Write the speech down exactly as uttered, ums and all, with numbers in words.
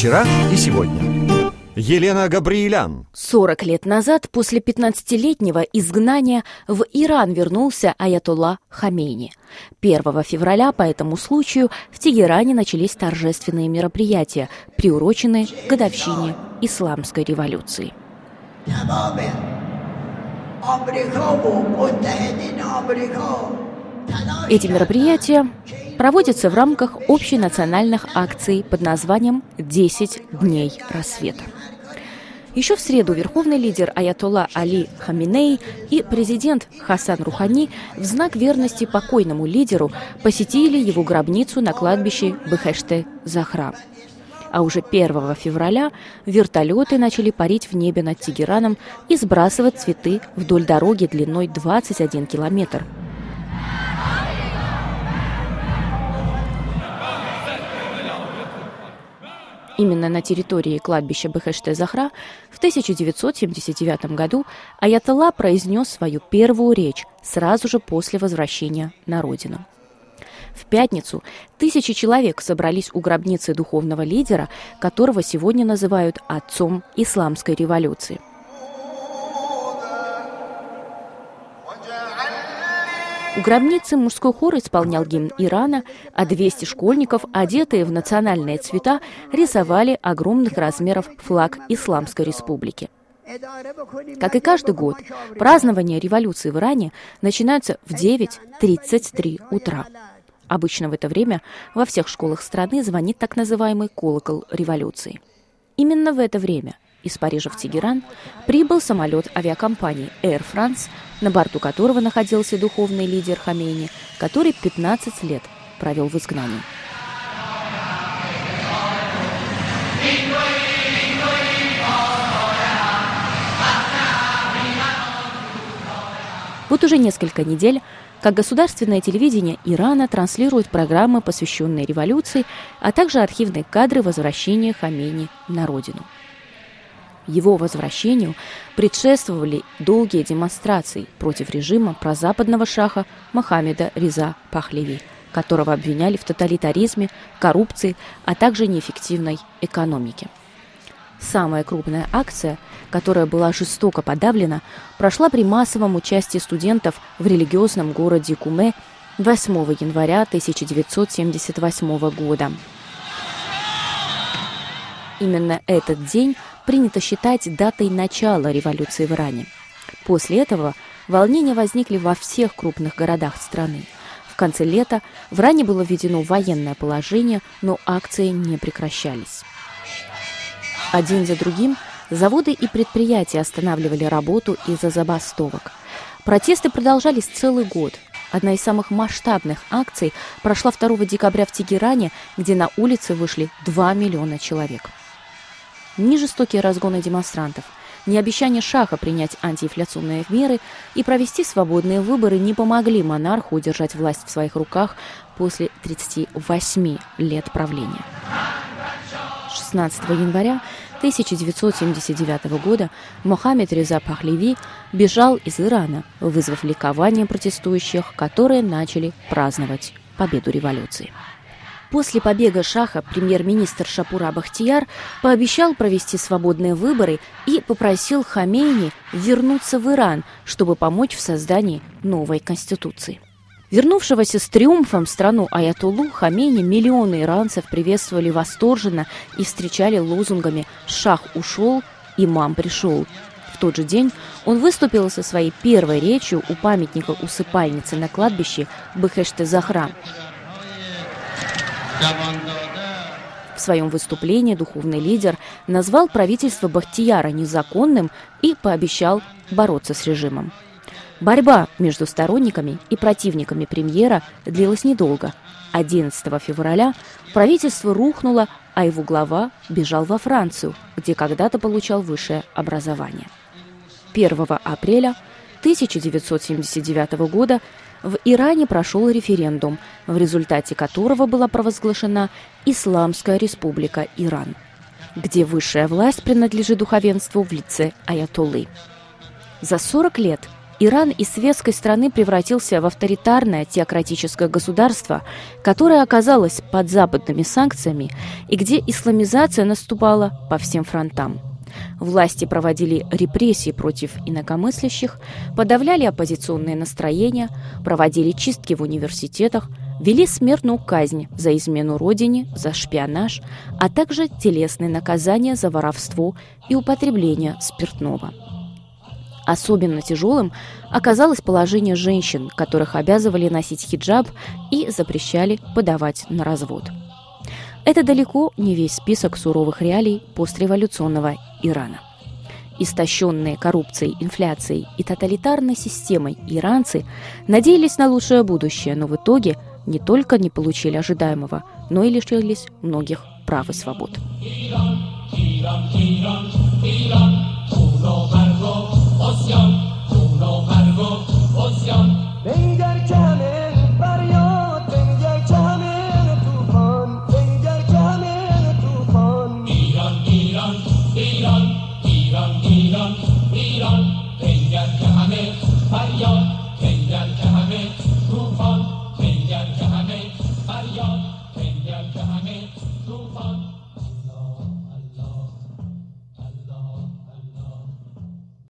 Вчера и сегодня. Елена Габриелян. сорок лет назад, после пятнадцатилетнего изгнания, в Иран вернулся аятолла Хамейни. первого февраля по этому случаю в Тегеране начались торжественные мероприятия, приуроченные к годовщине Исламской революции. Эти мероприятия проводятся в рамках общенациональных акций под названием «десять дней рассвета». Еще в среду верховный лидер аятолла Али Хаминей и президент Хасан Рухани в знак верности покойному лидеру посетили его гробницу на кладбище Бехеште-Захра. А уже первого февраля вертолеты начали парить в небе над Тегераном и сбрасывать цветы вдоль дороги длиной двадцать один километр. Именно на территории кладбища Бехеште-Захра в тысяча девятьсот семьдесят девятом году аятолла произнес свою первую речь сразу же после возвращения на родину. В пятницу тысячи человек собрались у гробницы духовного лидера, которого сегодня называют отцом исламской революции. У гробницы мужской хор исполнял гимн Ирана, а двести школьников, одетые в национальные цвета, рисовали огромных размеров флаг Исламской республики. Как и каждый год, празднования революции в Иране начинаются в девять тридцать три утра. Обычно в это время во всех школах страны звонит так называемый колокол революции. Именно в это время из Парижа в Тегеран прибыл самолет авиакомпании Air France, на борту которого находился духовный лидер Хамейни, который пятнадцать лет провел в изгнании. Вот уже несколько недель, как государственное телевидение Ирана транслирует программы, посвященные революции, а также архивные кадры возвращения Хамейни на родину. Его возвращению предшествовали долгие демонстрации против режима прозападного шаха Мохаммеда Реза Пахлеви, которого обвиняли в тоталитаризме, коррупции, а также неэффективной экономике. Самая крупная акция, которая была жестоко подавлена, прошла при массовом участии студентов в религиозном городе Куме восьмого января тысяча девятьсот семьдесят восьмого года. Именно этот день принято считать датой начала революции в Иране. После этого волнения возникли во всех крупных городах страны. В конце лета в Иране было введено военное положение, но акции не прекращались. Один за другим заводы и предприятия останавливали работу из-за забастовок. Протесты продолжались целый год. Одна из самых масштабных акций прошла второго декабря в Тегеране, где на улицы вышли два миллиона человек. Ни жестокие разгоны демонстрантов, ни обещание шаха принять антиинфляционные меры и провести свободные выборы не помогли монарху удержать власть в своих руках после тридцати восьми лет правления. шестнадцатого января тысяча девятьсот семьдесят девятого года Мохаммед Реза Пахлеви бежал из Ирана, вызвав ликование протестующих, которые начали праздновать победу революции. После побега шаха премьер-министр Шапур Бахтияр пообещал провести свободные выборы и попросил Хамейни вернуться в Иран, чтобы помочь в создании новой конституции. Вернувшегося с триумфом в страну аятоллу Хамейни миллионы иранцев приветствовали восторженно и встречали лозунгами «Шах ушел, имам пришел». В тот же день он выступил со своей первой речью у памятника усыпальницы на кладбище Бехеште-Захра. В своем выступлении духовный лидер назвал правительство Бахтияра незаконным и пообещал бороться с режимом. Борьба между сторонниками и противниками премьера длилась недолго. одиннадцатого февраля правительство рухнуло, а его глава бежал во Францию, где когда-то получал высшее образование. первого апреля тысяча девятьсот семьдесят девятого года в Иране прошел референдум, в результате которого была провозглашена Исламская республика Иран, где высшая власть принадлежит духовенству в лице аятоллы. За сорок лет Иран из светской страны превратился в авторитарное теократическое государство, которое оказалось под западными санкциями и где исламизация наступала по всем фронтам. Власти проводили репрессии против инакомыслящих, подавляли оппозиционные настроения, проводили чистки в университетах, ввели смертную казнь за измену родине, за шпионаж, а также телесные наказания за воровство и употребление спиртного. Особенно тяжелым оказалось положение женщин, которых обязывали носить хиджаб и запрещали подавать на развод. Это далеко не весь список суровых реалий постреволюционного Ирана. Истощенные коррупцией, инфляцией и тоталитарной системой иранцы надеялись на лучшее будущее, но в итоге не только не получили ожидаемого, но и лишились многих прав и свобод. ایران ایران ایران بنگر که همه فریاد